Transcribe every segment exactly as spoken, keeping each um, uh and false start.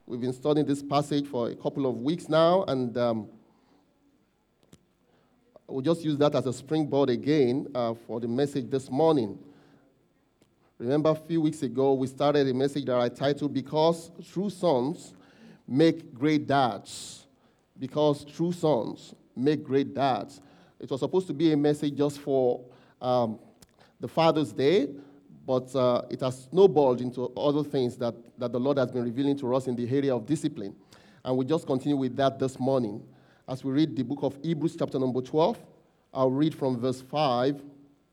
We've been studying this passage for a couple of weeks now, and um, we'll just use that as a springboard again uh, for the message this morning. Remember, a few weeks ago, we started a message that I titled, Because True Sons Make Great Dads. Because True Sons Make Great Dads. It was supposed to be a message just for um, the Father's Day, but uh, it has snowballed into other things that, that the Lord has been revealing to us in the area of discipline. And we just continue with that this morning. As we read the book of Hebrews, chapter number twelve, I'll read from verse five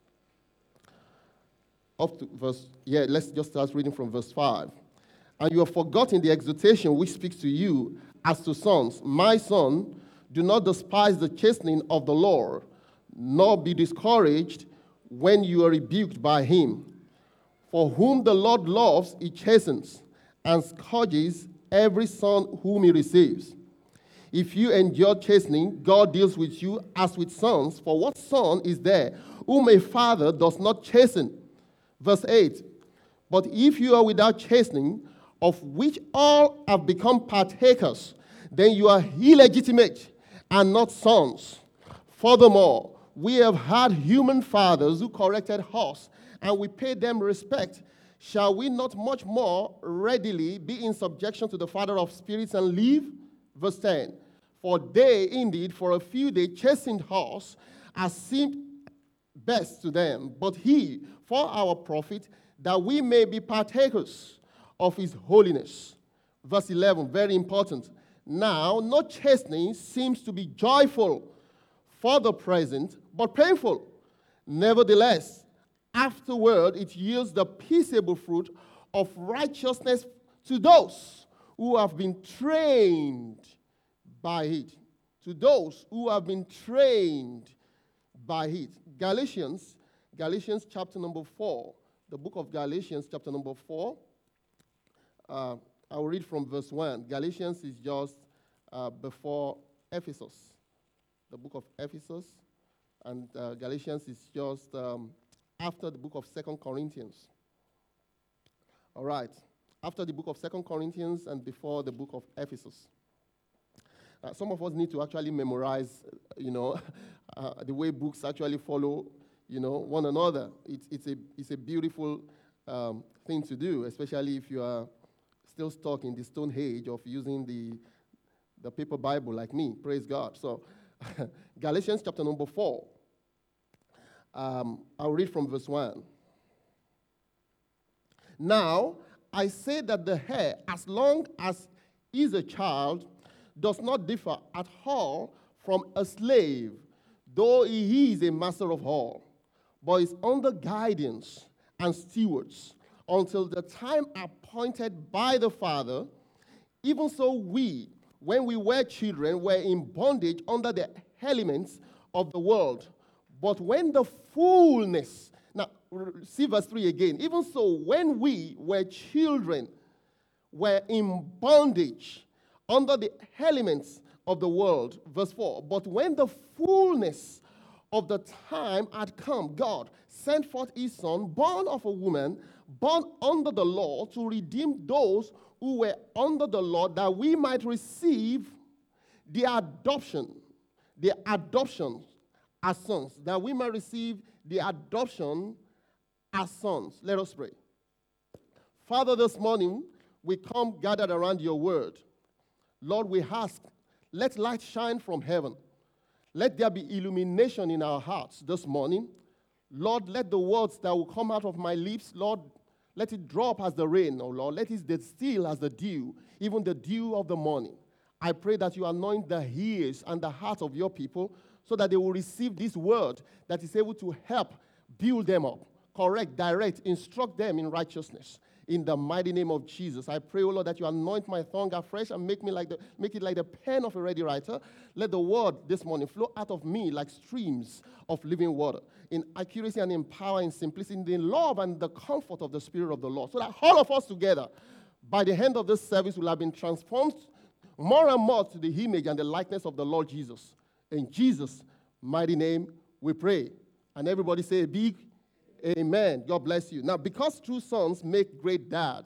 up to verse, yeah, let's just start reading from verse five. And you have forgotten the exhortation which speaks to you as to sons. My son, do not despise the chastening of the Lord, nor be discouraged when you are rebuked by him. For whom the Lord loves, he chastens, and scourges every son whom he receives. If you endure chastening, God deals with you as with sons. For what son is there whom a father does not chasten? Verse eight. But if you are without chastening, of which all have become partakers, then you are illegitimate and not sons. Furthermore, we have had human fathers who corrected us, and we paid them respect. Shall we not much more readily be in subjection to the Father of spirits and live? Verse ten. For they indeed for a few days chastened us as seemed best to them, but he for our profit, that we may be partakers of his holiness. Verse eleven, very important. Now, no chastening seems to be joyful for the present, but painful. Nevertheless, afterward, it yields the peaceable fruit of righteousness to those who have been trained by it. To those who have been trained by it. Galatians, Galatians chapter number four. The book of Galatians chapter number four. Uh, I'll read from verse one. Galatians is just uh, before Ephesus. The book of Ephesus. And uh, Galatians is just um, after the book of Second Corinthians. All right. After the book of Second Corinthians and before the book of Ephesus. Uh, some of us need to actually memorize, you know, uh, the way books actually follow, you know, one another. It's, it's, a, it's a beautiful um, thing to do, especially if you are still stuck in the stone age of using the, the paper Bible like me. Praise God. So, Galatians chapter number four. Um, I'll read from verse one. Now, I say that the heir, as long as he is a child, does not differ at all from a slave, though he is a master of all, but is under guidance and stewards until the time appointed by the Father. Even so we, when we were children, were in bondage under the elements of the world. But when the fullness, now see verse three again. Even so, when we were children, were in bondage under the elements of the world. Verse four. But when the fullness of the time had come, God sent forth his son, born of a woman, born under the law, to redeem those who were under the law, that we might receive the adoption, the adoption as sons, that we might receive the adoption as sons. Let us pray. Father, this morning we come gathered around your word. Lord, we ask, let light shine from heaven. Let there be illumination in our hearts this morning. Lord, let the words that will come out of my lips, Lord, let it drop as the rain, oh Lord. Let it distill as the dew, even the dew of the morning. I pray that you anoint the ears and the heart of your people so that they will receive this word that is able to help build them up, correct, direct, instruct them in righteousness. In the mighty name of Jesus, I pray, O Lord, that you anoint my tongue afresh and make me like the make it like the pen of a ready writer. Let the word this morning flow out of me like streams of living water, in accuracy and in power, in simplicity, in love and the comfort of the Spirit of the Lord, so that all of us together, by the end of this service, will have been transformed more and more to the image and the likeness of the Lord Jesus. In Jesus' mighty name, we pray. And everybody say a big amen. God bless you. Now, because true sons make great dads,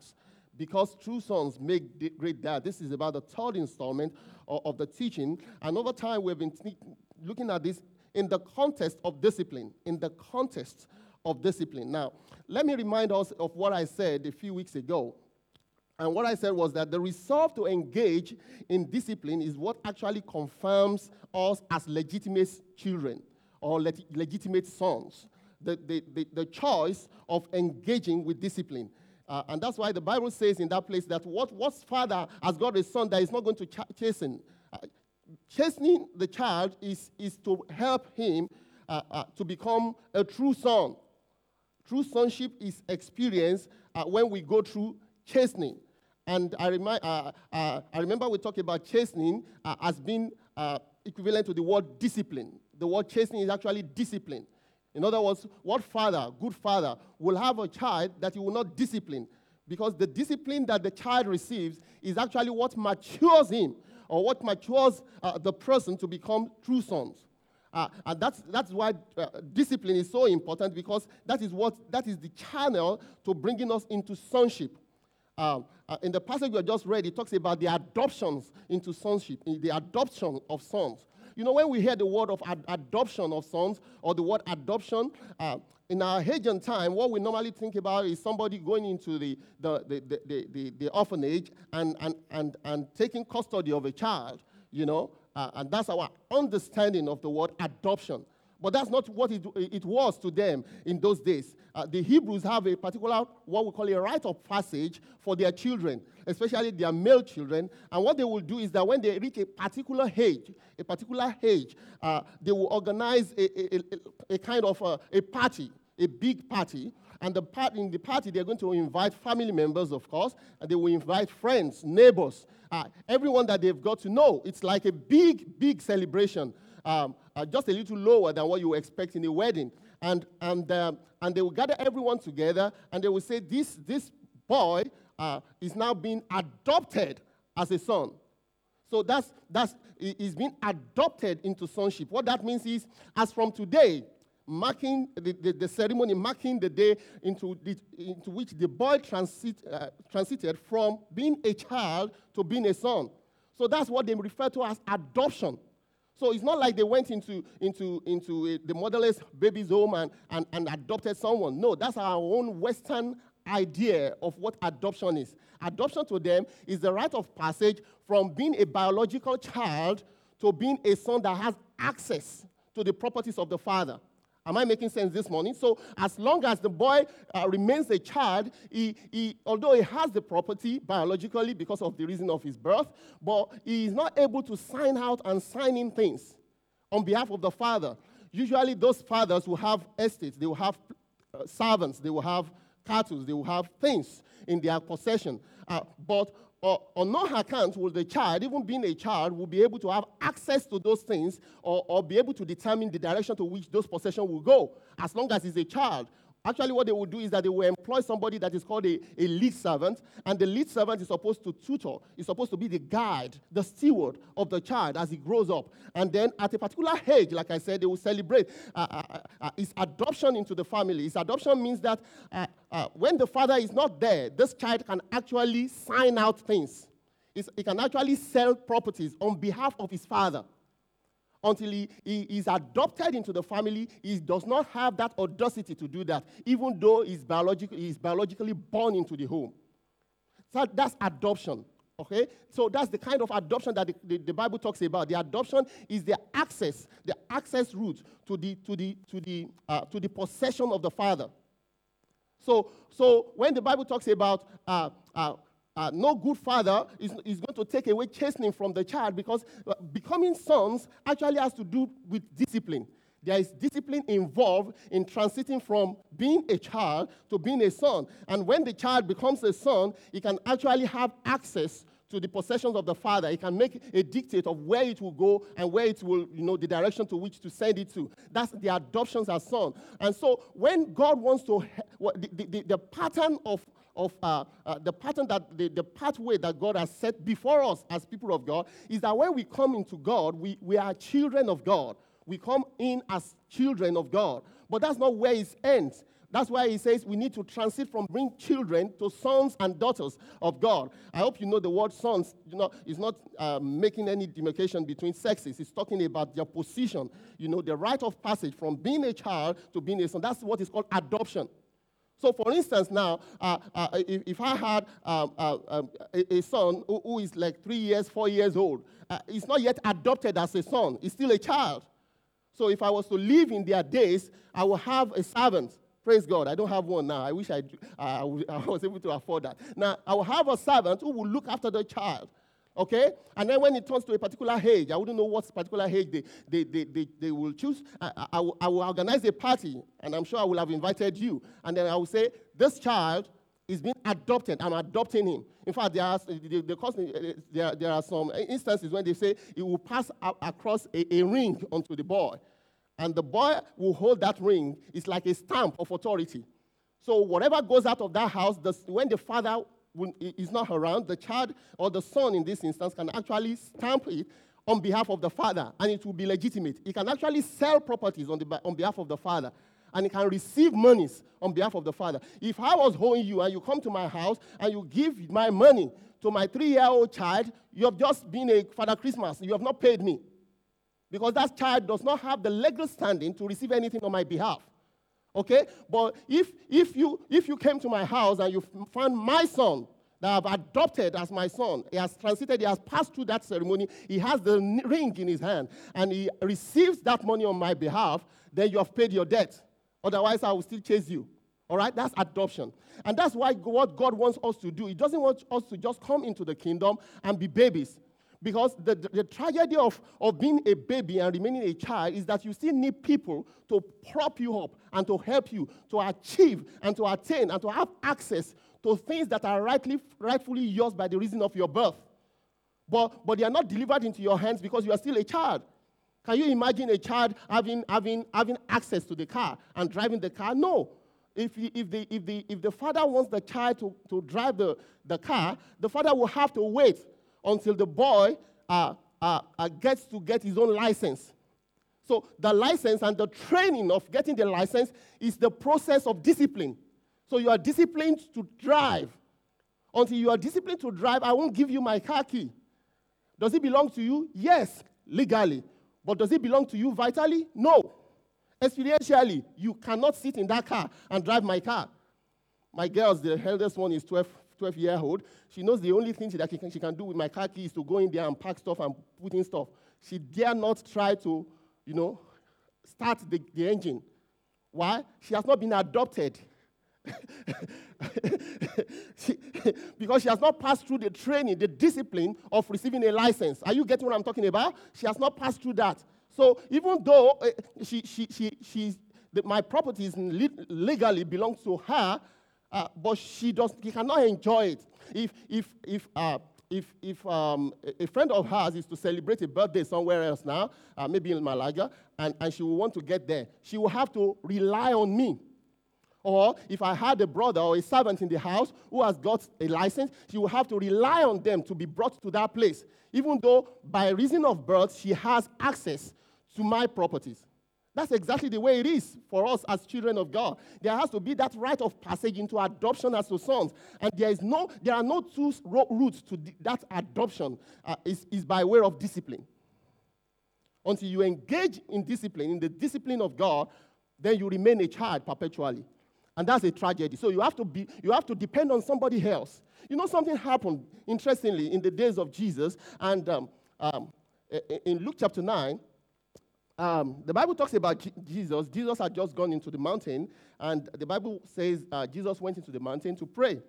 because true sons make the great dad. This is about the third installment of, of the teaching. And over time, we've been t- looking at this in the context of discipline, in the context of discipline. Now, let me remind us of what I said a few weeks ago. And what I said was that the resolve to engage in discipline is what actually confirms us as legitimate children or leg- legitimate sons. The, the, the, the choice of engaging with discipline. Uh, and that's why the Bible says in that place that what, what father has got a son that is not going to ch- chasten? Uh, chastening the child is, is to help him uh, uh, to become a true son. True sonship is experienced uh, when we go through chastening. And I, remind, uh, uh, I remember we talked about chastening uh, as being uh, equivalent to the word discipline. The word chastening is actually discipline. In other words, what father, good father, will have a child that he will not discipline? Because the discipline that the child receives is actually what matures him or what matures uh, the person to become true sons. Uh, and that's, that's why uh, discipline is so important, because that is, what, that is the channel to bringing us into sonship. Um, uh, in the passage we just read, it talks about the adoptions into sonship, the adoption of sons. You know, when we hear the word of ad- adoption of sons or the word adoption, uh, in our age and time, what we normally think about is somebody going into the, the, the, the, the, the, the orphanage and, and, and, and taking custody of a child, you know, uh, and that's our understanding of the word adoption. But that's not what it, it was to them in those days. Uh, the Hebrews have a particular, what we call a rite of passage for their children, especially their male children. And what they will do is that when they reach a particular age, a particular age, uh, they will organize a, a, a, a kind of a, a party, a big party. And the part, in the party, they're going to invite family members, of course, and they will invite friends, neighbors, uh, everyone that they've got to know. It's like a big, big celebration. Um, uh, just a little lower than what you expect in a wedding. And, and, um, and they will gather everyone together, and they will say, this, this boy uh, is now being adopted as a son. So that's, that's, he's been adopted into sonship. What that means is, as from today, marking the, the, the ceremony, marking the day into, the, into which the boy transit, uh, transited from being a child to being a son. So that's what they refer to as adoption. So it's not like they went into, into, into a, the motherless baby's home and, and, and adopted someone. No, that's our own Western idea of what adoption is. Adoption to them is the rite of passage from being a biological child to being a son that has access to the properties of the father. Am I making sense this morning? So as long as the boy uh, remains a child, he, he, although he has the property biologically because of the reason of his birth, but he is not able to sign out and sign in things on behalf of the father. Usually those fathers will have estates, they will have uh, servants, they will have cattle, they will have things in their possession. Uh, but uh, on no account will the child, even being a child, will be able to have access to those things or, or be able to determine the direction to which those possessions will go, as long as he's a child. Actually, what they will do is that they will employ somebody that is called a, a lead servant, and the lead servant is supposed to tutor, is supposed to be the guide, the steward of the child as he grows up. And then at a particular age, like I said, they will celebrate uh, uh, uh, his adoption into the family. His adoption means that uh, uh, when the father is not there, this child can actually sign out things. It's, he can actually sell properties on behalf of his father. Until he, he is adopted into the family, he does not have that audacity to do that, even though he's, biologic, he's biologically born into the home. So that's adoption, okay? So that's the kind of adoption that the, the, the Bible talks about. The adoption is the access, the access route to the, to the, to the, uh, to the possession of the father. So, so when the Bible talks about uh, uh, Uh, no good father is, is going to take away chastening from the child, because uh, becoming sons actually has to do with discipline. There is discipline involved in transiting from being a child to being a son. And when the child becomes a son, he can actually have access to the possessions of the father. He can make a dictate of where it will go and where it will, you know, the direction to which to send it to. That's the adoptions as son. And so when God wants to, the, the, the pattern of of uh, uh, the pattern that the, the pathway that God has set before us as people of God is that when we come into God, we, we are children of God. We come in as children of God. But that's not where it ends. That's why he says we need to transit from being children to sons and daughters of God. I hope you know the word sons, you know, is not uh, making any demarcation between sexes. It's talking about their position, you know, the rite of passage from being a child to being a son. That's what is called adoption. So, for instance, now, uh, uh, if, if I had um, uh, um, a, a son who, who is like three years, four years old, uh, he's not yet adopted as a son. He's still a child. So if I was to live in their days, I will have a servant. Praise God. I don't have one now. I wish I, uh, I was able to afford that. Now, I will have a servant who will look after the child. Okay? And then when it turns to a particular age, I wouldn't know what particular age they, they, they, they, they will choose. I, I, I, will, I will organize a party, and I'm sure I will have invited you. And then I will say, this child is being adopted. I'm adopting him. In fact, there are, the, the, there, there are some instances when they say it will pass across a, a ring onto the boy. And the boy will hold that ring. It's like a stamp of authority. So whatever goes out of that house, the, when the father is not around, the child or the son in this instance can actually stamp it on behalf of the father, and it will be legitimate. He can actually sell properties on, the, on behalf of the father, and he can receive monies on behalf of the father. If I was owing you and you come to my house and you give my money to my three-year-old child, you have just been a Father Christmas. You have not paid me. Because that child does not have the legal standing to receive anything on my behalf. Okay? But if, if, you, if you came to my house and you found my son that I've adopted as my son, he has transited, he has passed through that ceremony, he has the ring in his hand, and he receives that money on my behalf, then you have paid your debt. Otherwise, I will still chase you. All right? That's adoption. And that's why what God wants us to do. He doesn't want us to just come into the kingdom and be babies. Because the, the, the tragedy of, of being a baby and remaining a child is that you still need people to prop you up and to help you to achieve and to attain and to have access to things that are rightly, rightfully yours by the reason of your birth. But, but they are not delivered into your hands because you are still a child. Can you imagine a child having, having, having access to the car and driving the car? No. If, if, the, if, the, if the father wants the child to, to drive the, the car, the father will have to wait until the boy uh, uh, uh, gets to get his own license. So the license and the training of getting the license is the process of discipline. So you are disciplined to drive. Until you are disciplined to drive, I won't give you my car key. Does it belong to you? Yes, legally. But does it belong to you vitally? No. Experientially, you cannot sit in that car and drive my car. My girls, the eldest one is twelve, twelve year old. She knows the only thing that she can, she can do with my car key is to go in there and pack stuff and put in stuff. She dare not try to, you know, start the, the engine. Why? She has not been adopted. she, because she has not passed through the training, the discipline of receiving a license. Are you getting what I'm talking about? She has not passed through that. So even though uh, she, she, she, she's, the, my properties legally belongs to her, uh, but she does, she cannot enjoy it. If if if uh, if if um, a friend of hers is to celebrate a birthday somewhere else now, uh, maybe in Malaga, and, and she will want to get there, she will have to rely on me. Or if I had a brother or a servant in the house who has got a license, she will have to rely on them to be brought to that place, even though by reason of birth she has access to my properties. That's exactly the way it is for us as children of God. There has to be that rite of passage into adoption as to sons. And there is no, there are no two routes to that adoption. Uh, is is by way of discipline. Until you engage in discipline, in the discipline of God, then you remain a child perpetually. And that's a tragedy. So you have to be, you have to depend on somebody else. You know, something happened, interestingly, in the days of Jesus. And um, um, in Luke chapter nine, Um, the Bible talks about G- Jesus. Jesus had just gone into the mountain, and the Bible says uh, Jesus went into the mountain to pray.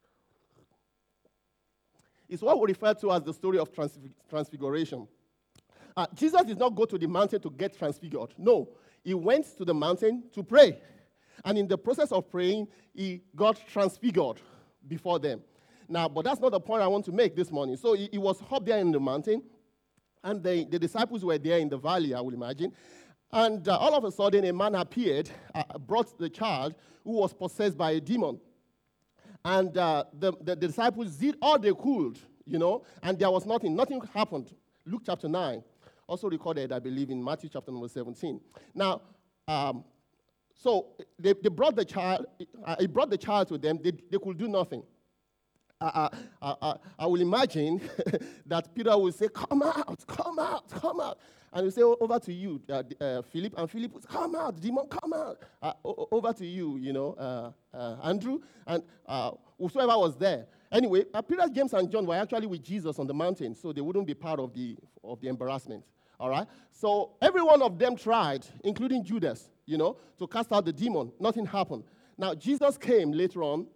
It's what we refer to as the story of transfig- transfiguration. Uh, Jesus did not go to the mountain to get transfigured. No, he went to the mountain to pray. And in the process of praying, he got transfigured before them. Now, but that's not the point I want to make this morning. So he, he was up there in the mountain, and the, the disciples were there in the valley, I would imagine. And uh, all of a sudden, a man appeared, uh, brought the child who was possessed by a demon. And uh, the, the, the disciples did all they could, you know, and there was nothing. Nothing happened. Luke chapter nine, also recorded, I believe, in Matthew chapter number seventeen. Now, um, So they, they brought the child, uh, he brought the child to them, they, they could do nothing. Uh, uh, uh, I will imagine that Peter will say, come out, come out, come out. And he'll say, over to you, uh, uh, Philip. And Philip will say, come out, demon, come out. Uh, o- over to you, you know, uh, uh, Andrew. And uh, whosoever was there. Anyway, uh, Peter, James, and John were actually with Jesus on the mountain, so they wouldn't be part of the, of the embarrassment. All right? So every one of them tried, including Judas, you know, to cast out the demon. Nothing happened. Now, Jesus came later on.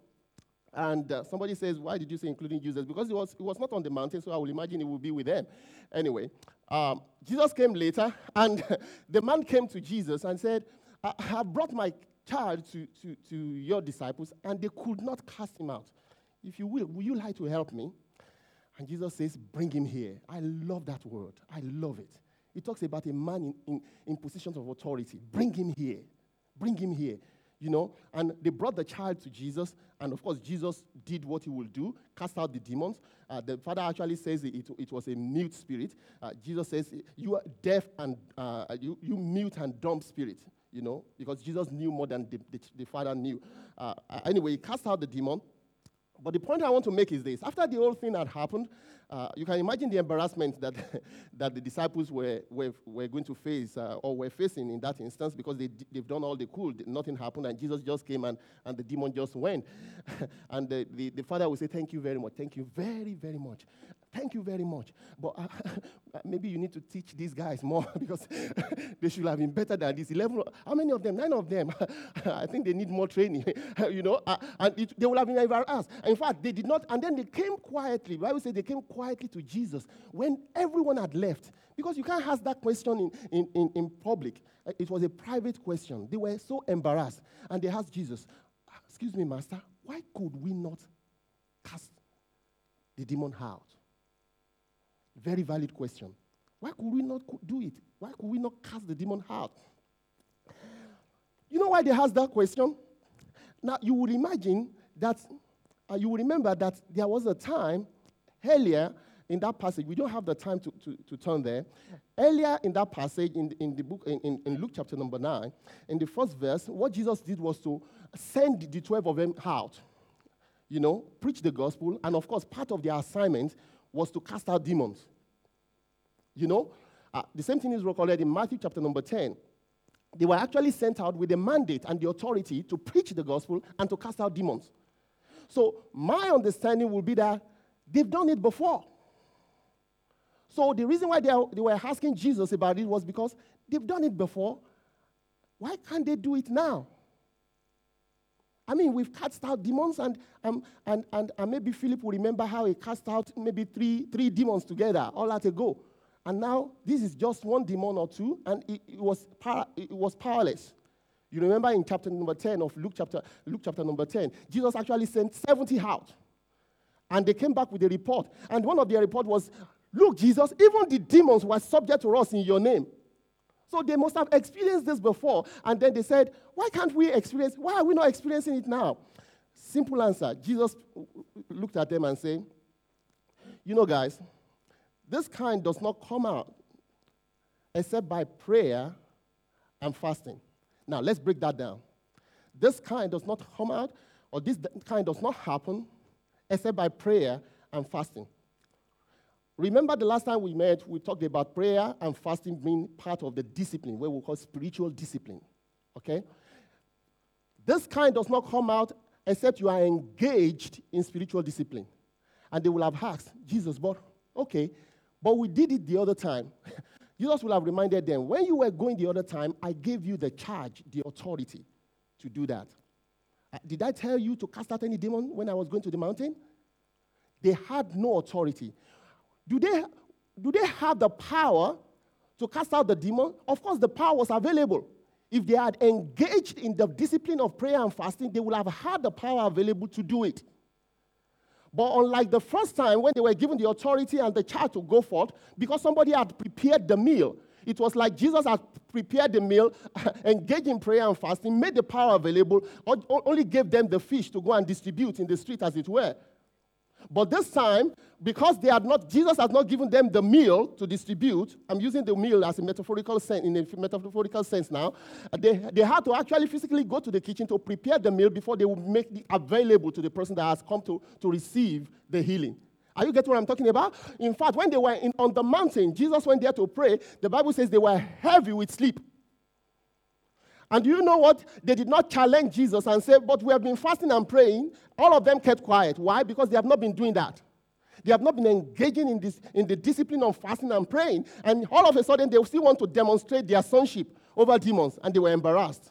And uh, somebody says, why did you say including Jesus? Because he was, he was not on the mountain, so I will imagine he will be with them. Anyway, um, Jesus came later, and the man came to Jesus and said, I have brought my child to, to, to your disciples, and they could not cast him out. If you will, will you like to help me? And Jesus says, bring him here. I love that word. I love it. It talks about a man in, in, in positions of authority. Bring him here. Bring him here. You know, and they brought the child to Jesus, and of course, Jesus did what he would do, cast out the demons. Uh, the father actually says it, it was a mute spirit. Uh, Jesus says, you are deaf and, uh, you, you mute and dumb spirit, you know, because Jesus knew more than the, the, the father knew. Uh, anyway, he cast out the demon. But the point I want to make is this. After the whole thing had happened, uh, you can imagine the embarrassment that, that the disciples were, were, were going to face uh, or were facing in that instance, because they, they've done all they could. Nothing happened, and Jesus just came, and, and the demon just went. And the, the, the father would say, thank you very much. Thank you very, very much. Thank you very much. But uh, maybe you need to teach these guys more, because they should have been better than this. eleven, how many of them? Nine of them. I think they need more training, you know. Uh, and it, they would have been embarrassed. In fact, they did not. And then they came quietly. The Bible says they came quietly to Jesus when everyone had left. Because you can't ask that question in, in, in, in public. It was a private question. They were so embarrassed. And they asked Jesus, excuse me, Master, why could we not cast the demon out? Very valid question. Why could we not do it? Why could we not cast the demon out? You know why they asked that question? Now, you would imagine that, uh, you would remember that there was a time earlier in that passage. We don't have the time to, to, to turn there. Earlier in that passage, in, in the book, in, in Luke chapter number nine, in the first verse, what Jesus did was to send the twelve of them out, you know, preach the gospel, and of course, part of their assignment was to cast out demons. You know, uh, the same thing is recorded in Matthew chapter number ten. They were actually sent out with a mandate and the authority to preach the gospel and to cast out demons. So my understanding will be that they've done it before. So the reason why they, are, they were asking Jesus about it was because they've done it before. Why can't they do it now? I mean, we've cast out demons, and, um, and, and, and maybe Philip will remember how he cast out maybe three, three demons together all that ago. And now this is just one demon or two, and it, it, was, power, it was powerless. You remember in chapter number ten of Luke chapter, Luke chapter number ten, Jesus actually sent seventy out. And they came back with a report. And one of their report was, look, Jesus, even the demons were subject to us in your name. So they must have experienced this before. And then they said, why can't we experience, why are we not experiencing it now? Simple answer. Jesus looked at them and said, you know, guys, this kind does not come out except by prayer and fasting. Now, let's break that down. This kind does not come out, or this kind does not happen except by prayer and fasting. Remember the last time we met, we talked about prayer and fasting being part of the discipline, what we call spiritual discipline, okay? This kind does not come out except you are engaged in spiritual discipline. And they will have asked, Jesus, but, okay, but we did it the other time. Jesus will have reminded them, when you were going the other time, I gave you the charge, the authority to do that. Uh, did I tell you to cast out any demon when I was going to the mountain? They had no authority. Do they, do they have the power to cast out the demon? Of course, the power was available. If they had engaged in the discipline of prayer and fasting, they would have had the power available to do it. But unlike the first time when they were given the authority and the charge to go forth, because somebody had prepared the meal, it was like Jesus had prepared the meal, engaged in prayer and fasting, made the power available, only gave them the fish to go and distribute in the street, as it were. But this time, because they had not, Jesus has not given them the meal to distribute. I'm using the meal as a metaphorical sense, in a metaphorical sense now. They, they had to actually physically go to the kitchen to prepare the meal before they would make it available to the person that has come to, to receive the healing. Are you getting what I'm talking about? In fact, when they were in, on the mountain, Jesus went there to pray. The Bible says they were heavy with sleep. And do you know what? They did not challenge Jesus and say, but we have been fasting and praying. All of them kept quiet. Why? Because they have not been doing that. They have not been engaging in this in the discipline of fasting and praying. And all of a sudden, they still want to demonstrate their sonship over demons, and they were embarrassed.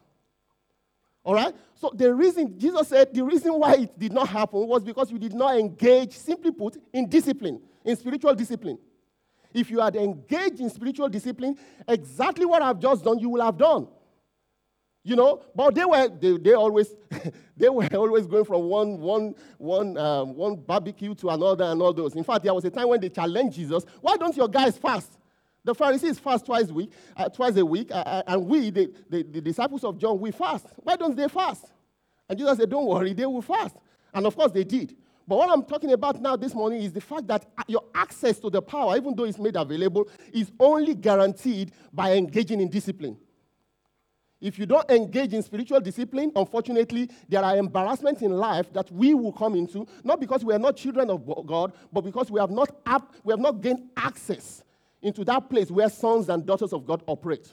All right? So the reason, Jesus said, the reason why it did not happen was because you did not engage, simply put, in discipline, in spiritual discipline. If you had engaged in spiritual discipline, exactly what I've just done, you will have done. You know, but they were they, they always they were always going from one one one um, one barbecue to another and all those. In fact, there was a time when they challenged Jesus. Why don't your guys fast? The Pharisees fast twice a week, uh, twice a week, uh, and we, the, the, the disciples of John, we fast. Why don't they fast? And Jesus said, "Don't worry, they will fast." And of course, they did. But what I'm talking about now this morning is the fact that your access to the power, even though it's made available, is only guaranteed by engaging in discipline. If you don't engage in spiritual discipline, unfortunately, there are embarrassments in life that we will come into, not because we are not children of God, but because we have not, ap- we have not gained access into that place where sons and daughters of God operate.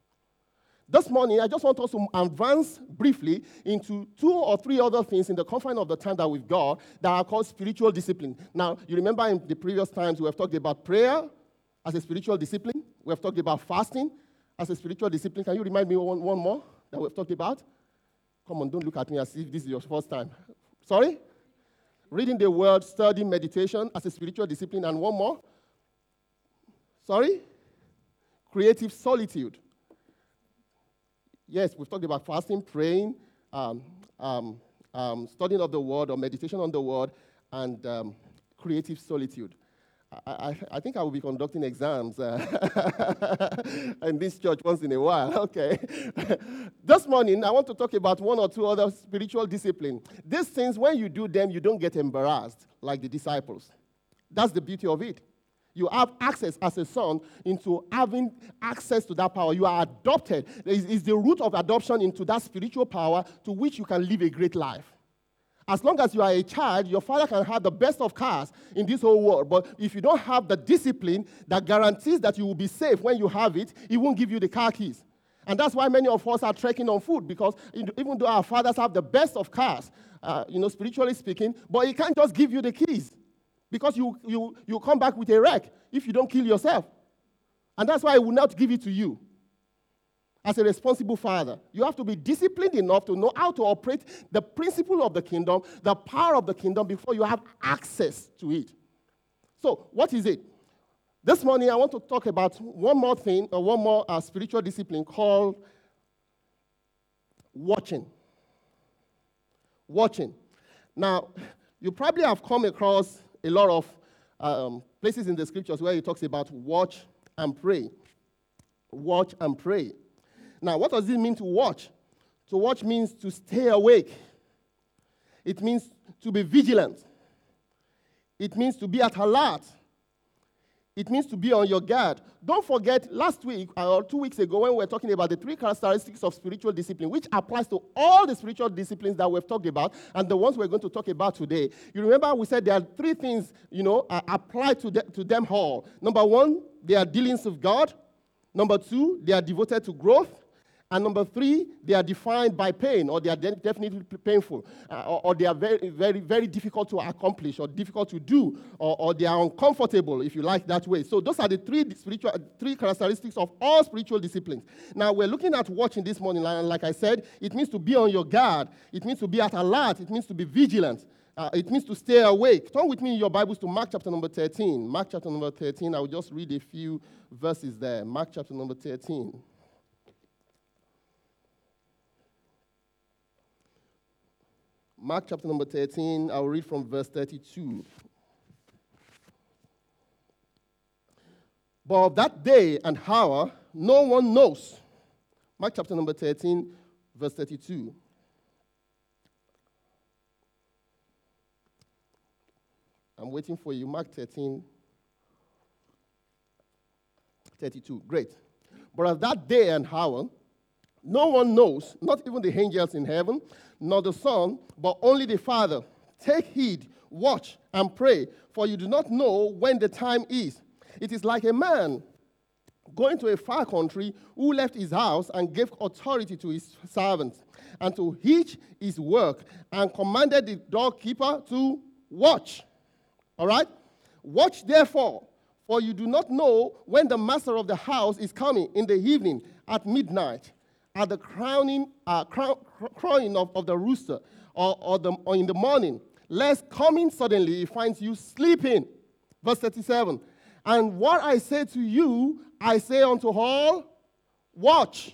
This morning, I just want us to advance briefly into two or three other things in the confine of the time that we've got that are called spiritual discipline. Now, you remember in the previous times we have talked about prayer as a spiritual discipline. We have talked about fasting as a spiritual discipline. Can you remind me one, one more that we've talked about? Come on, don't look at me as if this is your first time. Sorry? Reading the word, study, meditation as a spiritual discipline, and one more. Sorry? Creative solitude. Yes, we've talked about fasting, praying, um, um, um, studying of the word or meditation on the word, and um, creative solitude. I, I, I think I will be conducting exams uh, in this church once in a while. Okay. This morning, I want to talk about one or two other spiritual disciplines. These things, when you do them, you don't get embarrassed like the disciples. That's the beauty of it. You have access as a son into having access to that power. You are adopted. It's the root of adoption into that spiritual power to which you can live a great life. As long as you are a child, your father can have the best of cars in this whole world. But if you don't have the discipline that guarantees that you will be safe when you have it, he won't give you the car keys. And that's why many of us are trekking on foot, because even though our fathers have the best of cars, uh, you know, spiritually speaking, but he can't just give you the keys, because you, you, you come back with a wreck if you don't kill yourself. And that's why he will not give it to you. As a responsible father, you have to be disciplined enough to know how to operate the principle of the kingdom, the power of the kingdom, before you have access to it. So, what is it? This morning, I want to talk about one more thing, or one more uh, spiritual discipline called watching. Watching. Now, you probably have come across a lot of um, places in the scriptures where it talks about watch and pray. Watch and pray. Now, what does it mean to watch? To watch means to stay awake. It means to be vigilant. It means to be at alert. It means to be on your guard. Don't forget, last week or two weeks ago, when we were talking about the three characteristics of spiritual discipline, which applies to all the spiritual disciplines that we've talked about and the ones we're going to talk about today. You remember we said there are three things, you know, uh, apply to, the, to them all. Number one, they are dealings with God. Number two, they are devoted to growth. And number three, they are defined by pain, or they are de- definitely painful, uh, or, or they are very, very, very difficult to accomplish, or difficult to do, or, or they are uncomfortable, if you like that way. So those are the three spiritual, three characteristics of all spiritual disciplines. Now we're looking at watching this morning, and like I said, it means to be on your guard. It means to be at alert. It means to be vigilant. Uh, it means to stay awake. Turn with me in your Bibles to Mark chapter number thirteen. Mark chapter number thirteen. I will just read a few verses there. Mark chapter number thirteen. Mark chapter number thirteen, I'll read from verse thirty-two. But of that day and hour, no one knows. Mark chapter number thirteen, verse thirty-two. I'm waiting for you. Mark thirteen, thirty-two. Great. But of that day and hour, no one knows, not even the angels in heaven, nor the Son, but only the Father. Take heed, watch, and pray, for you do not know when the time is. It is like a man going to a far country who left his house and gave authority to his servants and to each his work, and commanded the doorkeeper to watch. All right? Watch therefore, for you do not know when the master of the house is coming, in the evening, at midnight, at the crowning, uh, crow, crowing of, of the rooster, or, or, the, or in the morning, lest coming suddenly he finds you sleeping. Verse thirty-seven. And what I say to you, I say unto all, watch.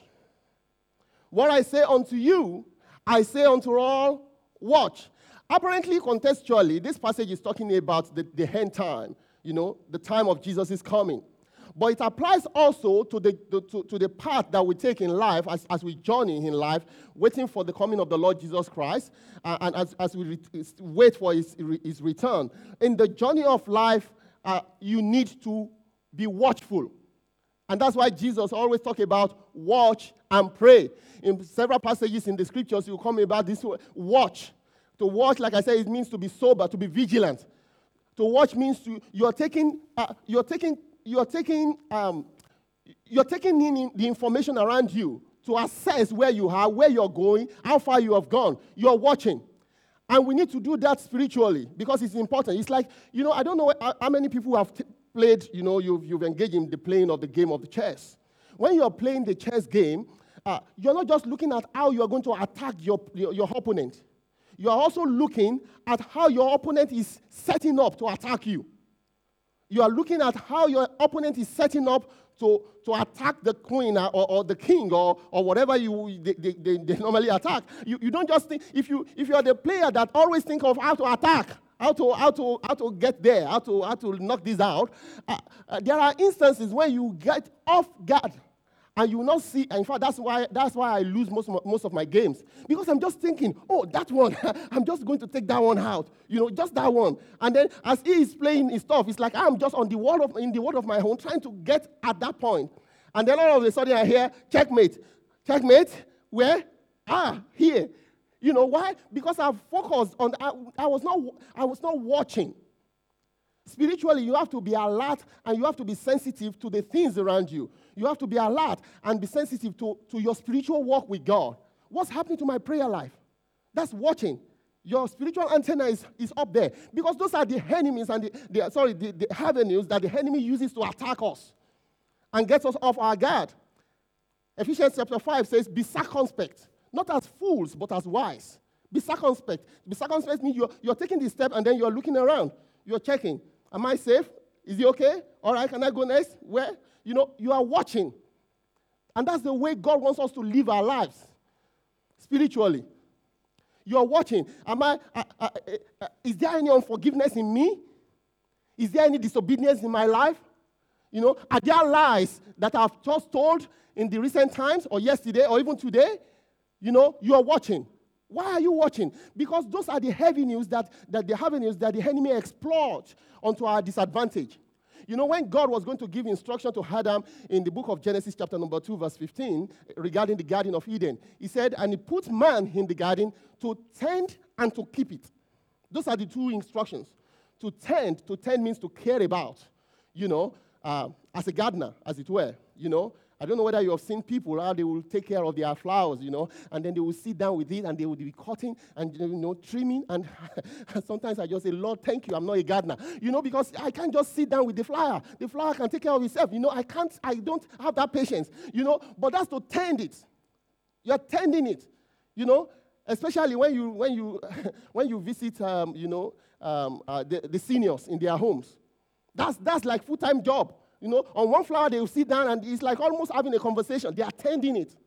What I say unto you, I say unto all, watch. Apparently, contextually, this passage is talking about the, the end time, you know, the time of Jesus' coming. But it applies also to the, the to, to the path that we take in life as, as we journey in life, waiting for the coming of the Lord Jesus Christ, uh, and as, as we re- wait for his, his return. In the journey of life, uh, you need to be watchful. And that's why Jesus always talk about watch and pray. In several passages in the scriptures, you come about this word, watch. To watch, like I said, it means to be sober, to be vigilant. To watch means to you're taking uh, you're taking you're taking um, you're taking in the information around you to assess where you are, where you're going, how far you have gone. You're watching. And we need to do that spiritually because it's important. It's like, you know, I don't know how many people have t- played, you know, you've, you've engaged in the playing of the game of the chess. When you're playing the chess game, uh, you're not just looking at how you're going to attack your, your, your opponent. You're also looking at how your opponent is setting up to attack you. You are looking at how your opponent is setting up to, to attack the queen or, or the king or, or whatever you they, they, they, they normally attack. You, you don't just think, if you if you are the player that always think of how to attack, how to how to how to get there, how to how to knock this out, uh, uh, there are instances where you get off guard. And you will not see, and in fact, that's why that's why I lose most of my, most of my games. Because I'm just thinking, oh, that one, I'm just going to take that one out. You know, just that one. And then as he is playing his stuff, it's like I'm just on the wall of in the world of my own, trying to get at that point. And then all of a sudden I hear, checkmate. Checkmate? Where? Ah, here. You know why? Because I've focused on I, I was not I was not watching. Spiritually, you have to be alert and you have to be sensitive to the things around you. You have to be alert and be sensitive to, to your spiritual walk with God. What's happening to my prayer life? That's watching. Your spiritual antenna is, is up there. Because those are the enemies and the, the sorry, the, the avenues that the enemy uses to attack us and get us off our guard. Ephesians chapter five says, be circumspect, not as fools, but as wise. Be circumspect. Be circumspect means you're, you're taking this step and then you're looking around. You're checking. Am I safe? Is it okay? All right, can I go next? Where? You know, you are watching. And that's the way God wants us to live our lives, spiritually. You are watching. Am I, uh, uh, uh, is there any unforgiveness in me? Is there any disobedience in my life? You know, are there lies that I've just told in the recent times or yesterday or even today? You know, you are watching. Why are you watching? Because those are the heavy news that, that the heavy news that the enemy exploits onto our disadvantage. You know, when God was going to give instruction to Adam in the book of Genesis chapter number two, verse fifteen, regarding the Garden of Eden, he said, and he put man in the garden to tend and to keep it. Those are the two instructions. To tend, to tend means to care about, you know, uh, as a gardener, as it were, you know. I don't know whether you have seen people, how they will take care of their flowers, you know, and then they will sit down with it and they will be cutting and, you know, trimming. And sometimes I just say, Lord, thank you, I'm not a gardener. You know, because I can't just sit down with the flower. The flower can take care of itself. You know, I can't, I don't have that patience, you know, but that's to tend it. You're tending it, you know, especially when you, when you, when you visit, um, you know, um, uh, the, the seniors in their homes. That's, that's like full-time job. You know, on one flower, they will sit down, and it's like almost having a conversation. They are tending it.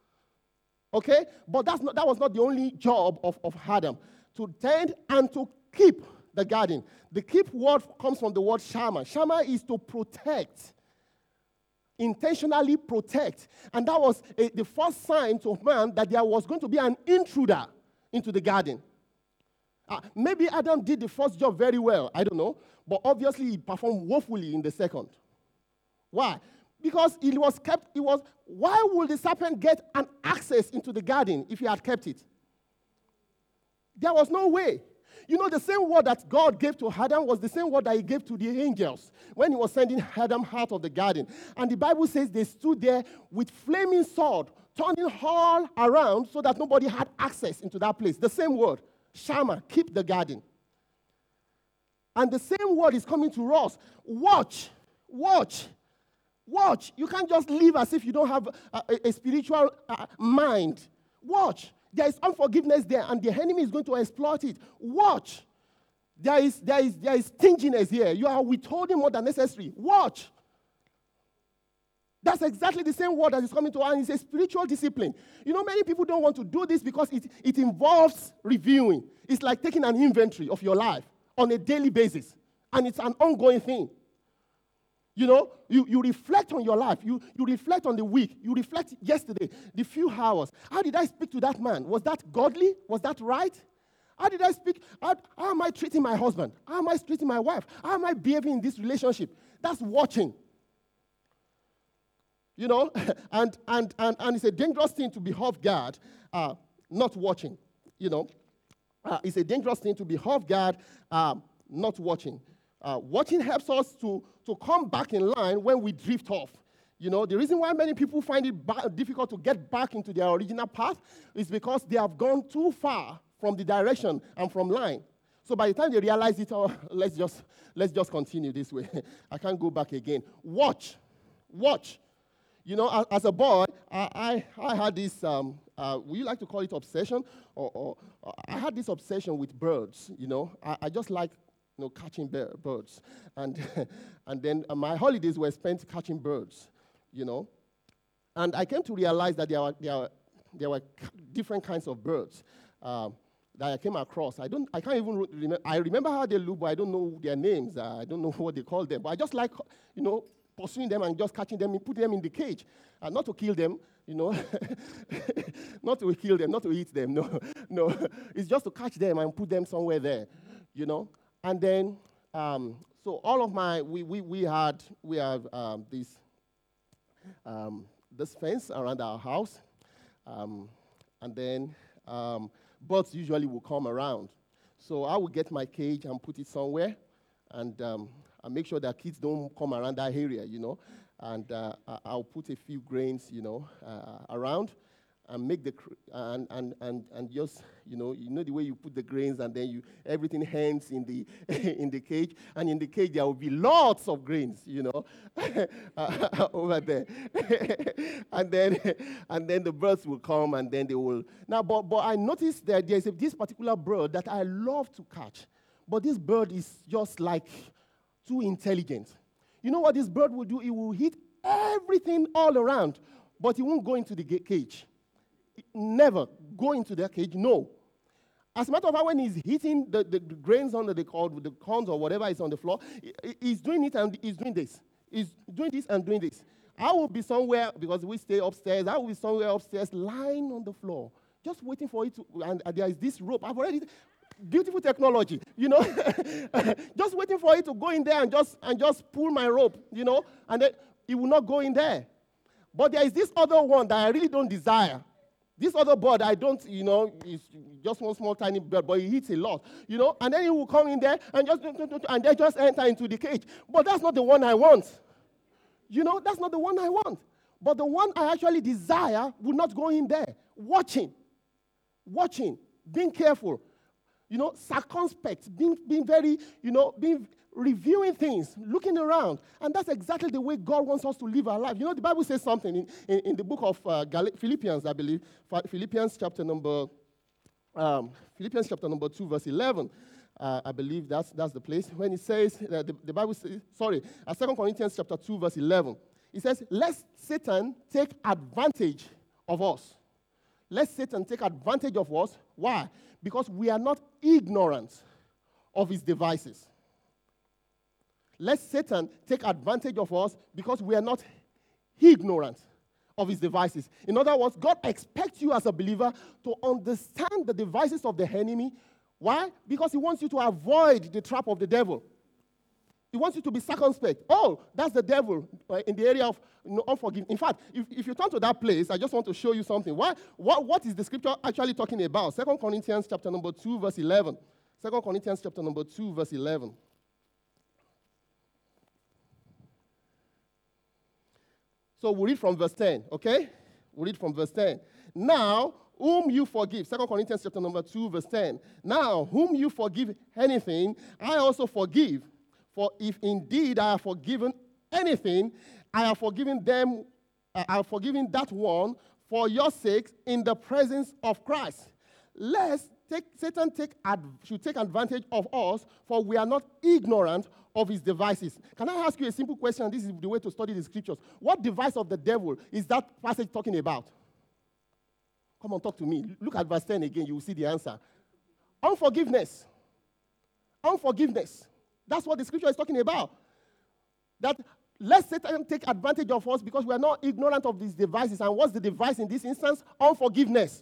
Okay? But that's not, that was not the only job of, of Adam. To tend and to keep the garden. The keep word comes from the word shama. Shama is to protect. Intentionally protect. And that was a, the first sign to man that there was going to be an intruder into the garden. Uh, maybe Adam did the first job very well. I don't know. But obviously, he performed woefully in the second. Why? Because it was kept, it was, why would the serpent get an access into the garden if he had kept it? There was no way. You know, the same word that God gave to Adam was the same word that he gave to the angels when he was sending Adam out of the garden. And the Bible says they stood there with flaming sword, turning all around so that nobody had access into that place. The same word, Shammah, keep the garden. And the same word is coming to us. Watch, watch, watch. You can't just live as if you don't have a, a, a spiritual uh, mind. Watch. There is unforgiveness there, and the enemy is going to exploit it. Watch. There is, there is, there is stinginess here. You are withholding more than necessary. Watch. That's exactly the same word that is coming to us, and it's a spiritual discipline. You know, many people don't want to do this because it, it involves reviewing. It's like taking an inventory of your life on a daily basis, and it's an ongoing thing. You know, you, you reflect on your life. You, you reflect on the week. You reflect yesterday, the few hours. How did I speak to that man? Was that godly? Was that right? How did I speak? How, how am I treating my husband? How am I treating my wife? How am I behaving in this relationship? That's watching. You know, and, and, and, and it's a dangerous thing to be off guard, uh, not watching. You know, uh, it's a dangerous thing to be off guard, uh, not watching. Uh, watching helps us to, to come back in line when we drift off. You know, the reason why many people find it ba- difficult to get back into their original path is because they have gone too far from the direction and from line. So by the time they realize it, oh, let's just let's just continue this way. I can't go back again. Watch, watch. You know, as, as a boy, I I, I had this. Um, uh, would you like to call it obsession? Or, or, or I had this obsession with birds. You know, I, I just like. You know, catching birds. And, and then uh, my holidays were spent catching birds, you know. And I came to realize that there were, there were, there were different kinds of birds uh, that I came across. I don't, I can't even remember. I remember how they look, but I don't know their names. Uh, I don't know what they call them. But I just like, you know, pursuing them and just catching them and putting them in the cage. Uh, not to kill them, you know. Not to kill them, not to eat them, no. No, it's just to catch them and put them somewhere there, you know. And then, um, so all of my, we we we had, we have um, this, um, this fence around our house. Um, and then um, birds usually will come around. So I will get my cage and put it somewhere. And um, I make sure that kids don't come around that area, you know. And uh, I'll put a few grains, you know, uh, around. And make the and, and and and just you know you know the way you put the grains and then you everything hangs in the in the cage, and in the cage there will be lots of grains, you know, uh, over there. and then and then the birds will come and then they will now but but I noticed that there's a, this particular bird that I love to catch, but this bird is just like too intelligent. You know what this bird will do? It will hit everything all around, but it won't go into the cage. Never go into the cage, no. As a matter of fact, when he's hitting the, the, the grains under the corn, the corns or whatever is on the floor, he, he's doing it and he's doing this. He's doing this and doing this. I will be somewhere, because we stay upstairs, I will be somewhere upstairs lying on the floor, just waiting for it to, and, and there is this rope. I've already, beautiful technology, you know, just waiting for it to go in there and just and just pull my rope, you know, and then it will not go in there. But there is this other one that I really don't desire. This other bird, I don't, you know, it's just one small tiny bird, but he eats a lot, you know, and then he will come in there and just, and they just enter into the cage. But that's not the one I want. You know, that's not the one I want. But the one I actually desire will not go in there. Watching, watching, being careful, you know, circumspect, being, being very, you know, being reviewing things, looking around. And that's exactly the way God wants us to live our life. You know, the Bible says something in, in, in the book of uh, Gal- Philippians, I believe, Philippians chapter number, um, Philippians chapter number two, verse eleven. Uh, I believe that's that's the place. When it says, uh, the, the Bible says, sorry, uh, Second Corinthians chapter two, verse eleven. It says, lest Satan take advantage of us. Let Satan take advantage of us. Why? Because we are not ignorant of his devices. Let Satan take advantage of us because we are not ignorant of his devices. In other words, God expects you as a believer to understand the devices of the enemy Why? Because he wants you to avoid the trap of the devil. He wants you to be circumspect. Oh, that's the devil uh, in the area of you know, unforgiveness. In fact, if, if you turn to that place, I just want to show you something. Why, what, what is the scripture actually talking about? Second Corinthians chapter number two, verse eleven. Second Corinthians chapter number two, verse eleven. So we read from verse ten, okay? We read from verse ten. Now, whom you forgive, Second Corinthians chapter number two, verse ten. Now, whom you forgive anything, I also forgive. For if indeed I have forgiven anything, I have forgiven them, I have forgiven that one for your sakes in the presence of Christ. Lest take, Satan take ad, should take advantage of us, for we are not ignorant of his devices. Can I ask you a simple question? This is the way to study the scriptures. What device of the devil is that passage talking about? Come on, talk to me. Look at verse ten again. You will see the answer. Unforgiveness. Unforgiveness. That's what the scripture is talking about. That let Satan take advantage of us because we are not ignorant of these devices. And what's the device in this instance? Unforgiveness.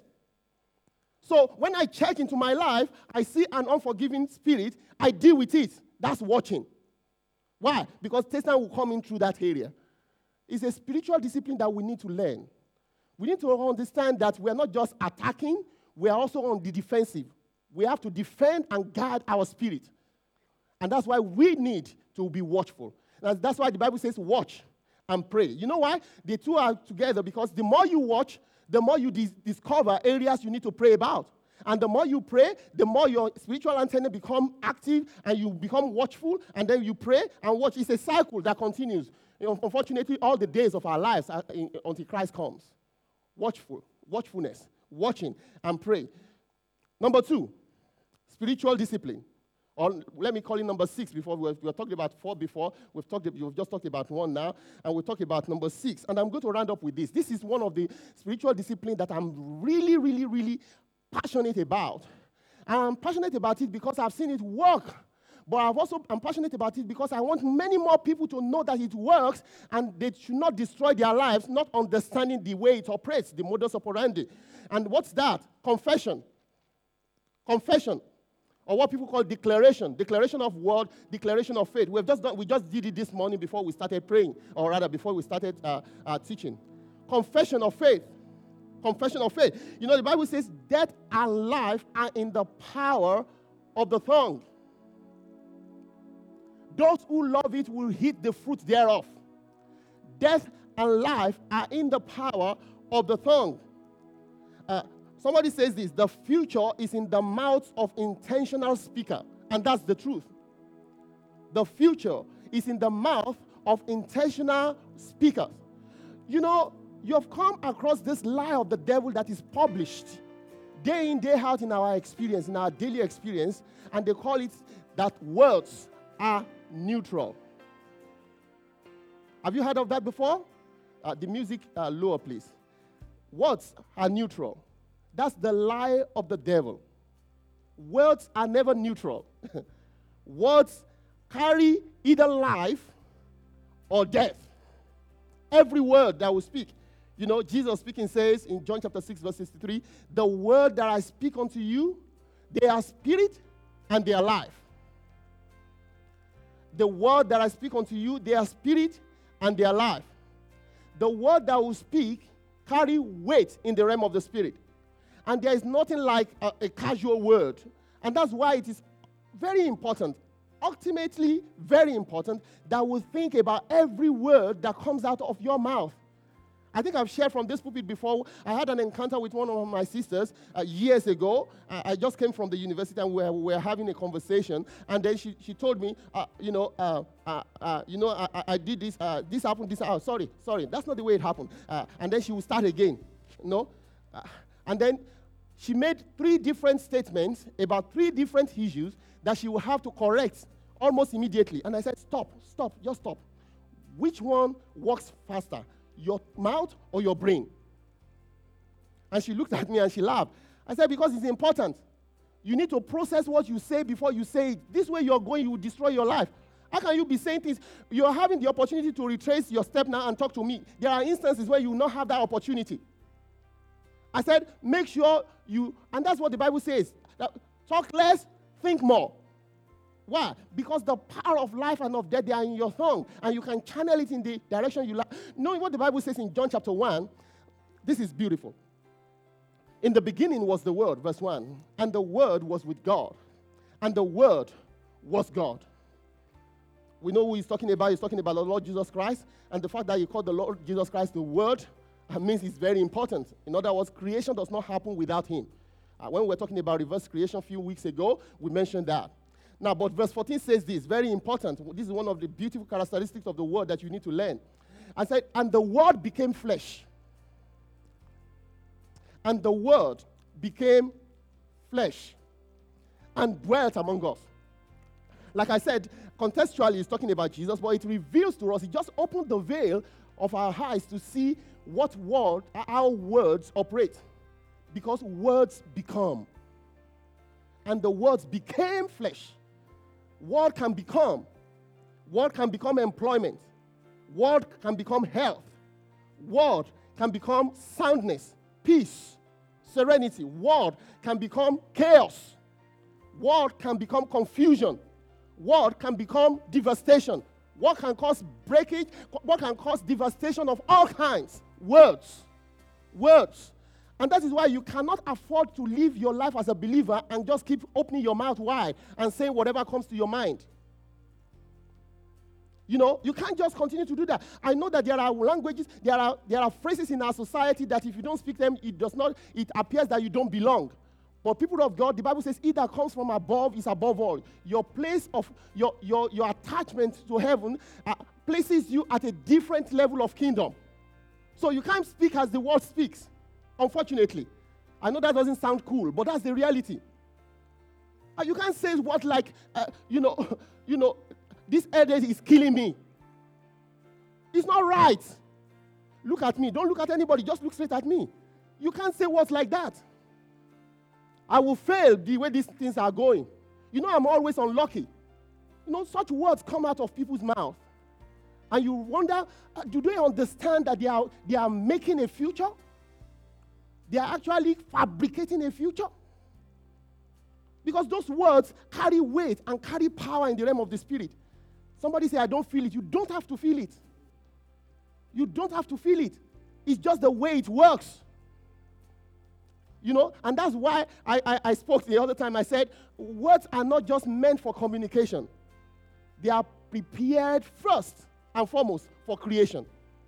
So when I check into my life, I see an unforgiving spirit, I deal with it. That's watching. Why? Because Satan will come in through that area. It's a spiritual discipline that we need to learn. We need to understand that we are not just attacking, we are also on the defensive. We have to defend and guard our spirit. And that's why we need to be watchful. That's why the Bible says watch and pray. You know why? The two are together because the more you watch, the more you dis- discover areas you need to pray about. And the more you pray, the more your spiritual antenna become active and you become watchful, and then you pray and watch. It's a cycle that continues. You know, unfortunately, all the days of our lives are in, until Christ comes. Watchful, watchfulness, watching and pray. Number two, spiritual discipline. Or let me call it number six before we were, we were talking about four before. We've talked. We've just talked about one now, and we'll talk about number six. And I'm going to round up with this. This is one of the spiritual disciplines that I'm really, really, really passionate about. And I'm passionate about it because I've seen it work. But I've also, I'm passionate about it because I want many more people to know that it works and they should not destroy their lives, not understanding the way it operates, the modus operandi. And what's that? Confession. Confession. Or what people call declaration. Declaration of word, declaration of faith. We've just done, we just did it this morning before we started praying, or rather before we started uh, uh, teaching. Confession of faith. Confession of faith. You know, the Bible says death and life are in the power of the tongue. Those who love it will eat the fruit thereof. Death and life are in the power of the tongue. Uh, somebody says this, the future is in the mouth of intentional speaker. And that's the truth. The future is in the mouth of intentional speakers. You know, you have come across this lie of the devil that is published day in, day out in our experience, in our daily experience, and they call it that words are neutral. Have you heard of that before? Uh, the music uh, lower, please. Words are neutral. That's the lie of the devil. Words are never neutral. Words carry either life or death. Every word that we speak. You know, Jesus speaking says in John chapter six, verse sixty-three, the word that I speak unto you, they are spirit and they are life. The word that I speak unto you, they are spirit and they are life. The word that we speak carry weight in the realm of the spirit. And there is nothing like a, a casual word. And that's why it is very important, ultimately very important, that we think about every word that comes out of your mouth. I think I've shared from this pulpit before. I had an encounter with one of my sisters uh, years ago. Uh, I just came from the university and we were, we were having a conversation. And then she, she told me, uh, you know, uh, uh, uh, you know, I, I did this, uh, this happened, this happened. Oh, sorry, sorry, that's not the way it happened. Uh, and then she would start again, you know. Uh, and then she made three different statements about three different issues that she would have to correct almost immediately. And I said, stop, stop, just stop. Which one works faster? Your mouth or your brain? And she looked at me and she laughed. I said, because it's important. You need to process what you say before you say it. This way you're going, you will destroy your life. How can you be saying things? You're having the opportunity to retrace your step now and talk to me. There are instances where you will not have that opportunity. I said, make sure you, and that's what the Bible says. That Talk less, think more. Why? Because the power of life and of death, they are in your tongue, and you can channel it in the direction you like. Knowing what the Bible says in John chapter one, this is beautiful. In the beginning was the Word, verse one, and the Word was with God, and the Word was God. We know who he's talking about. He's talking about the Lord Jesus Christ, and the fact that he called the Lord Jesus Christ the Word uh, means it's very important. In other words, creation does not happen without him. Uh, when we were talking about reverse creation a few weeks ago, we mentioned that. Now, but verse fourteen says this, very important. This is one of the beautiful characteristics of the Word that you need to learn. I said, and the Word became flesh. And the Word became flesh and dwelt among us. Like I said, contextually, it's talking about Jesus, but it reveals to us, it just opened the veil of our eyes to see what word, how words operate. Because words become. And the words became flesh. Word can become. Word can become employment. Word can become health. Word can become soundness, peace, serenity. Word can become chaos. Word can become confusion. Word can become devastation. What can cause breakage? What can cause devastation of all kinds? Words. Words. And that is why you cannot afford to live your life as a believer and just keep opening your mouth wide and saying whatever comes to your mind. You know, you can't just continue to do that. I know that there are languages, there are there are phrases in our society that if you don't speak them, it does not, it appears that you don't belong. But people of God, the Bible says, he that comes from above is above all. Your place of, your, your, your attachment to heaven uh, places you at a different level of kingdom. So you can't speak as the world speaks, unfortunately. I know that doesn't sound cool, but that's the reality. Uh, you can't say what like, uh, you know, you know, this headache is killing me. It's not right. Look at me. Don't look at anybody. Just look straight at me. You can't say words like that. I will fail the way these things are going. You know, I'm always unlucky. You know, such words come out of people's mouth. And you wonder, uh, do they understand that they are, they are making a future? They are actually fabricating a future? Because those words carry weight and carry power in the realm of the Spirit. Somebody say, I don't feel it. You don't have to feel it. You don't have to feel it. It's just the way it works. You know, and that's why I, I, I spoke the other time. I said, words are not just meant for communication. They are prepared first and foremost for creation.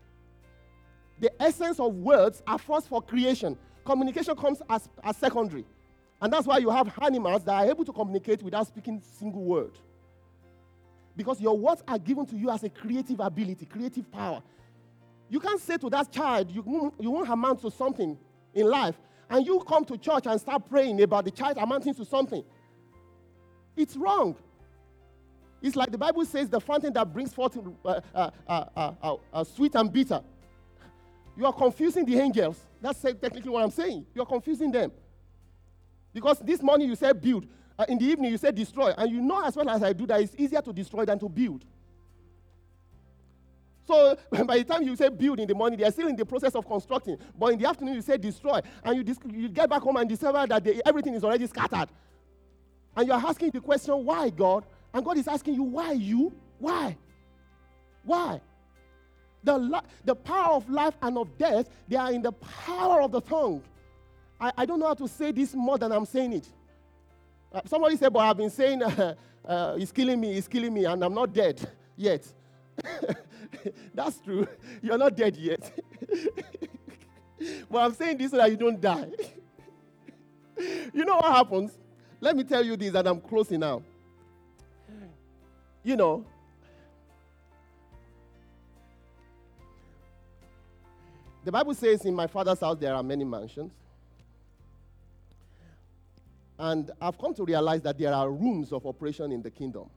The essence of words are first for creation. Communication comes as, as secondary. And that's why you have animals that are able to communicate without speaking a single word. Because your words are given to you as a creative ability, creative power. You can't say to that child, you won't, you won't amount to something in life, and you come to church and start praying about the child amounting to something. It's wrong. It's like the Bible says, the fountain that brings forth uh, uh, uh, uh, uh, uh, sweet and bitter. You are confusing the angels. That's technically what I'm saying. You are confusing them. Because this morning you said build. Uh, in the evening you said destroy. And you know as well as I do that it's easier to destroy than to build. So by the time you say build in the morning, they are still in the process of constructing. But in the afternoon, you say destroy. And you, dis- you get back home and discover that they, everything is already scattered. And you are asking the question, why, God? And God is asking you, why you? Why? Why? The, li- the power of life and of death, they are in the power of the tongue. I, I don't know how to say this more than I'm saying it. Uh, somebody said, but I've been saying, uh, uh, it's killing me, it's killing me, and I'm not dead yet. That's true. You're not dead yet. But I'm saying this so that you don't die. You know what happens? Let me tell you this, and I'm closing now. You know, the Bible says, in my Father's house there are many mansions. And I've come to realize that there are rooms of operation in the kingdom.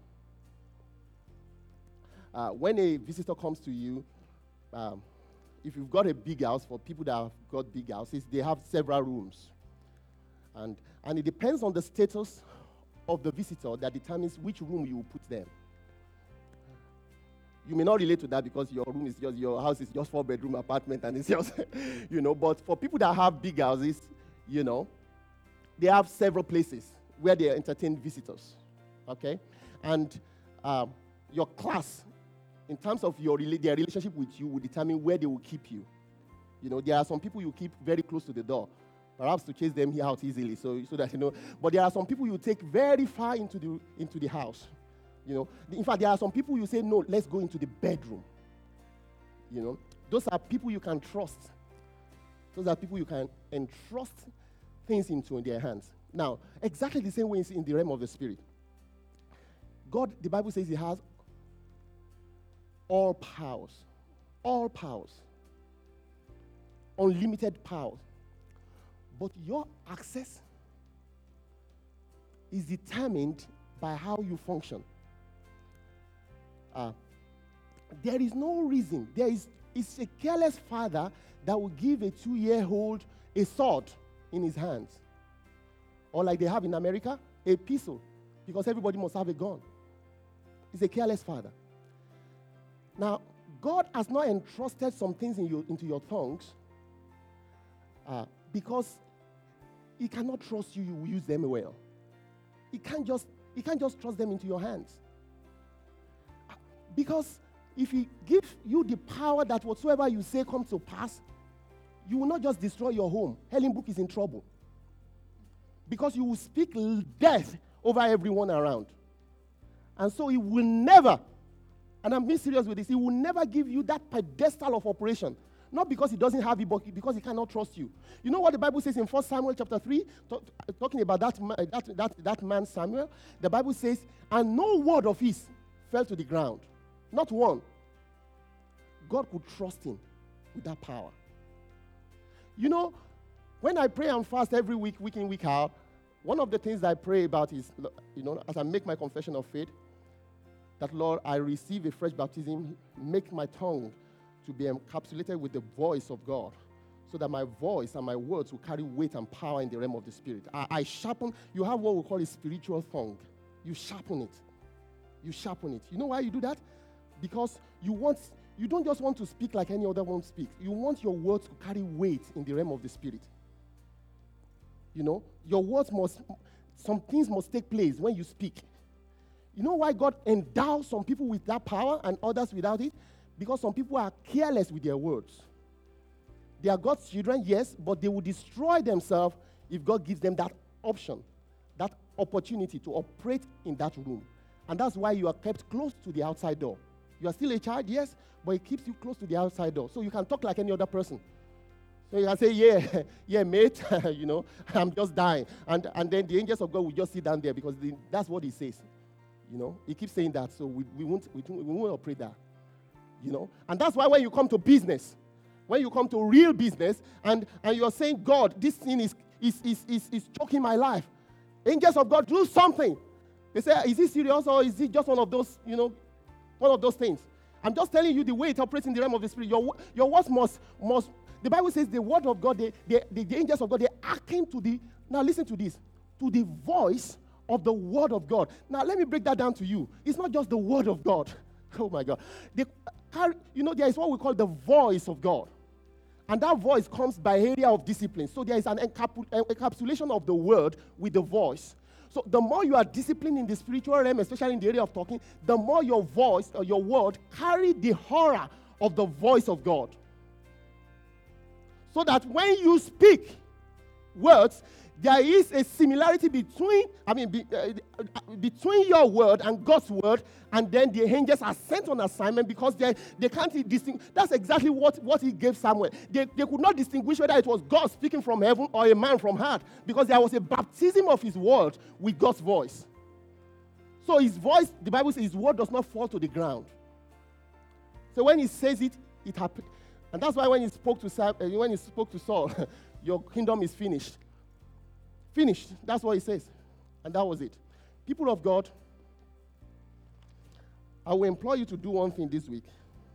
Uh, when a visitor comes to you, um, if you've got a big house, for people that have got big houses, they have several rooms. And, and it depends on the status of the visitor that determines which room you will put them. You may not relate to that because your room is just, your house is just four-bedroom apartment and it's just, you know, but for people that have big houses, you know, they have several places where they entertain visitors, okay? And um, your class, in terms of your their relationship with you, will determine where they will keep you. You know, there are some people you keep very close to the door, perhaps to chase them out easily, so, so that, you know. But there are some people you take very far into the into the house. You know, in fact, there are some people you say, no, let's go into the bedroom. You know, those are people you can trust. Those are people you can entrust things into their hands. Now, exactly the same way in the realm of the spirit. God, the Bible says he has all powers. All powers. Unlimited powers. But your access is determined by how you function. Uh, there is no reason. There is it's a careless father that will give a two-year-old a sword in his hands. Or like they have in America, a pistol, because everybody must have a gun. It's a careless father. Now, God has not entrusted some things in you, into your tongues uh, because he cannot trust you, you will use them well. He can't just, he can't just trust them into your hands. Because if he gives you the power that whatsoever you say comes to pass, you will not just destroy your home. Helen Book is in trouble. Because you will speak death over everyone around. And so he will never, and I'm being serious with this, he will never give you that pedestal of operation. Not because he doesn't have it, but because he cannot trust you. You know what the Bible says in First Samuel chapter three, talk, talking about that, that, that, that man Samuel? The Bible says, and no word of his fell to the ground. Not one. God could trust him with that power. You know, when I pray and fast every week, week in, week out, one of the things that I pray about is, you know, as I make my confession of faith, that, Lord, I receive a fresh baptism, make my tongue to be encapsulated with the voice of God, so that my voice and my words will carry weight and power in the realm of the Spirit. I, I sharpen, you have what we call a spiritual tongue. You sharpen it. You sharpen it. You know why you do that? Because you want, you don't just want to speak like any other one speaks. You want your words to carry weight in the realm of the Spirit. You know, your words must, some things must take place when you speak. You know why God endows some people with that power and others without it? Because some people are careless with their words. They are God's children, yes, but they will destroy themselves if God gives them that option, that opportunity to operate in that room. And that's why you are kept close to the outside door. You are still a child, yes, but it keeps you close to the outside door. So you can talk like any other person. So you can say, yeah, yeah, mate, you know, I'm just dying. And, and then the angels of God will just sit down there because the, that's what he says. You know, he keeps saying that, so we, we, won't, we, we won't operate that. You know, and that's why when you come to business, when you come to real business, and, and you're saying, God, this thing is, is, is, is, is choking my life. Angels of God, do something. They say, is it serious or is it just one of those, you know, one of those things? I'm just telling you the way it operates in the realm of the Spirit. Your, your words must, must, the Bible says the word of God, the, the, the, the angels of God, they hearken to the, now listen to this, to the voice of the word of God. Now let me break that down to you. It's not just the word of God. Oh my God. They, you know, there is what we call the voice of God. And that voice comes by area of discipline. So there is an encapsulation of the word with the voice. So the more you are disciplined in the spiritual realm, especially in the area of talking, the more your voice or your word carry the horror of the voice of God. So that when you speak words, there is a similarity between, I mean, be, uh, between your word and God's word, and then the angels are sent on assignment because they, they can't distinguish. That's exactly what, what he gave Samuel. They, they could not distinguish whether it was God speaking from heaven or a man from heart, because there was a baptism of his word with God's voice. So his voice, the Bible says, his word does not fall to the ground. So when he says it, it happens. And that's why when he spoke to Sam, uh, when he spoke to Saul, your kingdom is finished. Finished. That's what he says. And that was it. People of God, I will implore you to do one thing this week.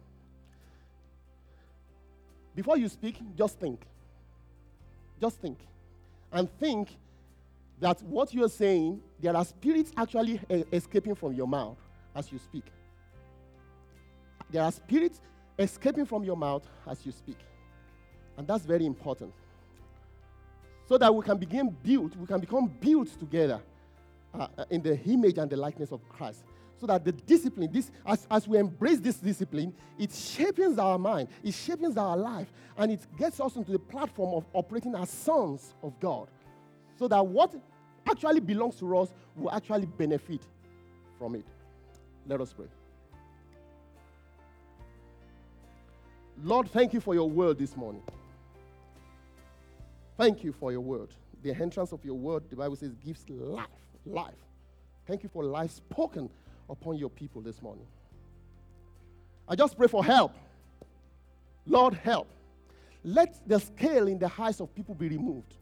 Before you speak, just think. Just think. And think that what you're saying, there are spirits actually uh, escaping from your mouth as you speak. There are spirits escaping from your mouth as you speak. And that's very important. So that we can begin build, we can become built together uh, in the image and the likeness of Christ. So that the discipline, this, as, as we embrace this discipline, it shapes our mind, it shapes our life, and it gets us into the platform of operating as sons of God. So that what actually belongs to us will actually benefit from it. Let us pray. Lord, thank you for your word this morning. Thank you for your word. The entrance of your word, the Bible says, gives life. Life. Thank you for life spoken upon your people this morning. I just pray for help. Lord, help. Let the scale in the eyes of people be removed.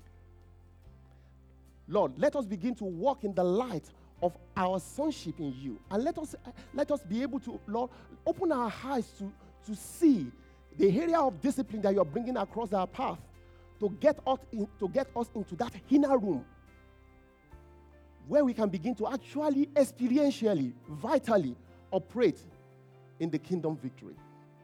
Lord, let us begin to walk in the light of our sonship in you. And let us, let us be able to, Lord, open our eyes to, to see the area of discipline that you are bringing across our path to get us, in, to get us into that inner room where we can begin to actually experientially, vitally operate in the kingdom victory.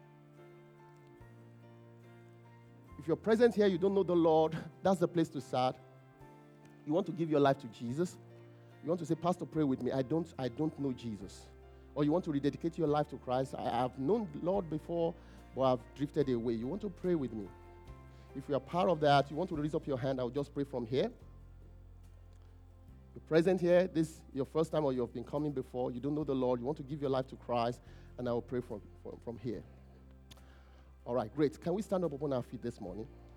If you're present here, you don't know the Lord, that's the place to start. You want to give your life to Jesus. You want to say, Pastor, pray with me. I don't, I don't know Jesus. Or you want to rededicate your life to Christ. I have known the Lord before, but I've drifted away. You want to pray with me. If you are part of that, you want to raise up your hand, I'll just pray from here. You're present here, this is your first time or you've been coming before, you don't know the Lord, you want to give your life to Christ, and I will pray from, from, from here. All right, great. Can we stand up upon our feet this morning?